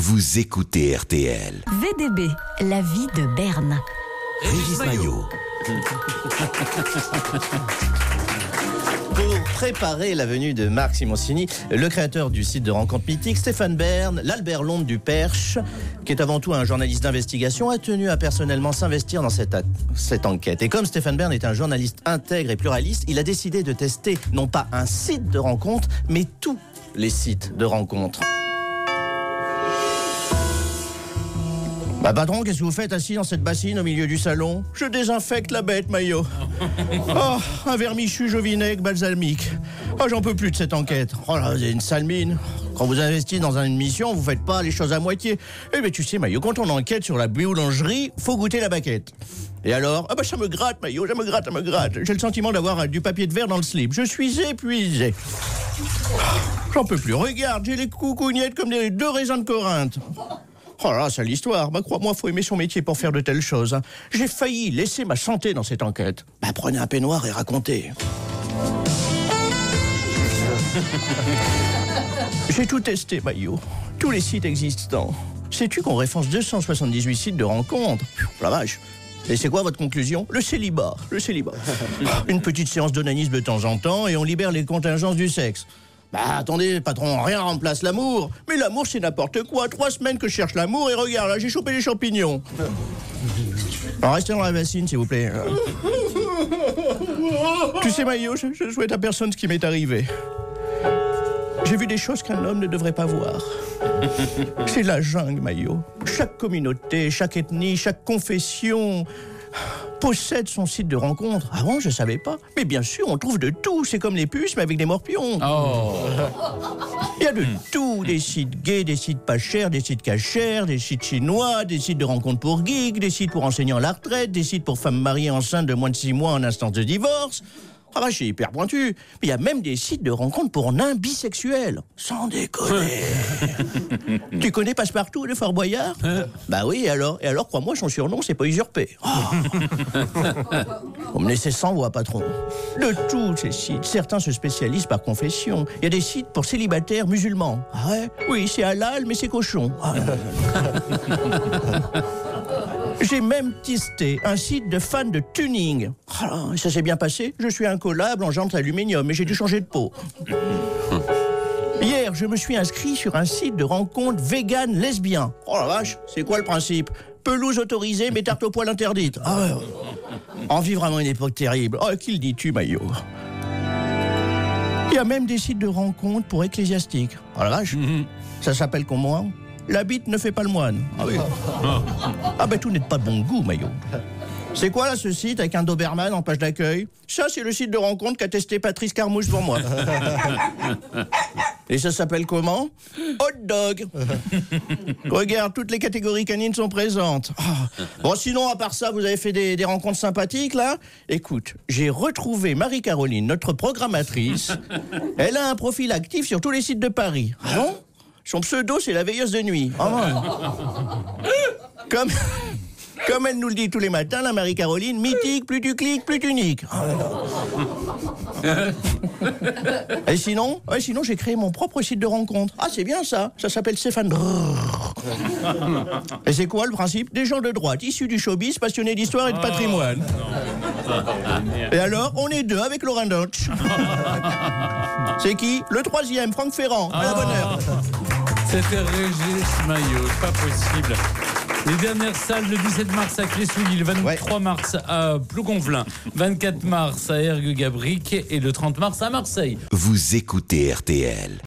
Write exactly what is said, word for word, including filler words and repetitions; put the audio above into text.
Vous écoutez R T L. V D B, la vie de Berne. Régis Maillot. Pour préparer la venue de Marc Simoncini, le créateur du site de rencontres mythiques, Stéphane Bern, l'Albert Londres du Perche, qui est avant tout un journaliste d'investigation, a tenu à personnellement s'investir dans cette, a- cette enquête. Et comme Stéphane Bern est un journaliste intègre et pluraliste, il a décidé de tester non pas un site de rencontres, mais tous les sites de rencontres. Bah patron, qu'est-ce que vous faites assis dans cette bassine au milieu du salon? Je désinfecte la bête, Maillot. Oh, un vermifuge au vinaigre balsamique. Oh, j'en peux plus de cette enquête. Oh là, vous avez une sale mine. Quand vous investissez dans une mission, vous faites pas les choses à moitié. Eh ben tu sais, Maillot, quand on enquête sur la boulangerie, faut goûter la baguette. Et alors? Ah bah ça me gratte, Maillot, ça me gratte, ça me gratte. J'ai le sentiment d'avoir du papier de verre dans le slip. Je suis épuisé. J'en peux plus. Regarde, j'ai les coucougnettes comme des deux raisins de Corinthe. Oh là, c'est l'histoire. Bah, crois-moi, faut aimer son métier pour faire de telles choses. Hein. J'ai failli laisser ma santé dans cette enquête. Bah, prenez un peignoir et racontez. J'ai tout testé, Maillot. Tous les sites existants. Sais-tu qu'on référence deux cent soixante-dix-huit sites de rencontres? La vache. Et c'est quoi votre conclusion? Le célibat. Le célibat. Une petite séance d'onanisme de temps en temps et on libère les contingences du sexe. Bah attendez, patron, rien remplace l'amour. Mais l'amour, c'est n'importe quoi. Trois semaines que je cherche l'amour et regarde, là, j'ai chopé les champignons. Alors, restez dans la bassine, s'il vous plaît. Tu sais, Maillot, je, je souhaite à personne ce qui m'est arrivé. J'ai vu des choses qu'un homme ne devrait pas voir. C'est la jungle, Maillot. Chaque communauté, chaque ethnie, chaque confession possède son site de rencontre. Ah bon, je savais pas. Mais bien sûr, on trouve de tout. C'est comme les puces, mais avec des morpions. Oh. Il y a de tout. Des sites gays, des sites pas chers, des sites cachers, des sites chinois, des sites de rencontres pour geeks, des sites pour enseignants à la retraite, des sites pour femmes mariées enceintes de moins de six mois en instance de divorce. Ah bah, c'est hyper pointu. Mais il y a même des sites de rencontres pour nains bisexuels. Sans déconner. Tu connais Passepartout de Fort Boyard? Bah oui, et alors, et alors, crois-moi, son surnom, c'est pas usurpé. Oh. Vous me laissez sans voix, patron. De tous ces sites, certains se spécialisent par confession. Il y a des sites pour célibataires musulmans. Ah ouais? Oui, c'est halal, mais c'est cochon. Ah. J'ai même testé un site de fans de tuning. Oh, ça s'est bien passé. Je suis incollable en jantes aluminium, mais j'ai dû changer de peau. Hier, je me suis inscrit sur un site de rencontres vegan lesbien. Oh la vache, c'est quoi le principe? Pelouse autorisée, mais tarte aux poils interdite. Ah ouais. En vit vraiment une époque terrible. Oh, qui le dis-tu, Maillot? Il y a même des sites de rencontres pour ecclésiastiques. Oh la vache, mm-hmm. Ça s'appelle comment? La bite ne fait pas le moine. Ah oui. Ah ben tout n'est pas de bon goût, Maillot. C'est quoi là ce site avec un Doberman en page d'accueil? Ça c'est le site de rencontre qu'a testé Patrice Carmouche pour moi. Et ça s'appelle comment? Hot dog. Regarde, toutes les catégories canines sont présentes. Oh. Bon sinon à part ça, vous avez fait des, des rencontres sympathiques là? Écoute, j'ai retrouvé Marie-Caroline, notre programmatrice. Elle a un profil actif sur tous les sites de Paris. Ah bon? Son pseudo, c'est la veilleuse de nuit. Oh, comme, comme elle nous le dit tous les matins, la Marie-Caroline, mythique, plus tu cliques, plus tu niques. Oh, et sinon, ouais, sinon j'ai créé mon propre site de rencontre. Ah, c'est bien ça. Ça s'appelle Stéphane Brrr. Et c'est quoi le principe? Des gens de droite, issus du showbiz, passionnés d'histoire et de patrimoine. Et alors, on est deux avec Laurent Deutsch. C'est qui? Le troisième, Franck Ferrand. À la bonne heure. C'était Régis Maillot, pas possible. Les dernières salles, le dix-sept mars à Clé-sous-Lille, le vingt-trois mars à Plougonvelin, vingt-quatre mars à Ergue-Gabric et le trente mars à Marseille. Vous écoutez R T L.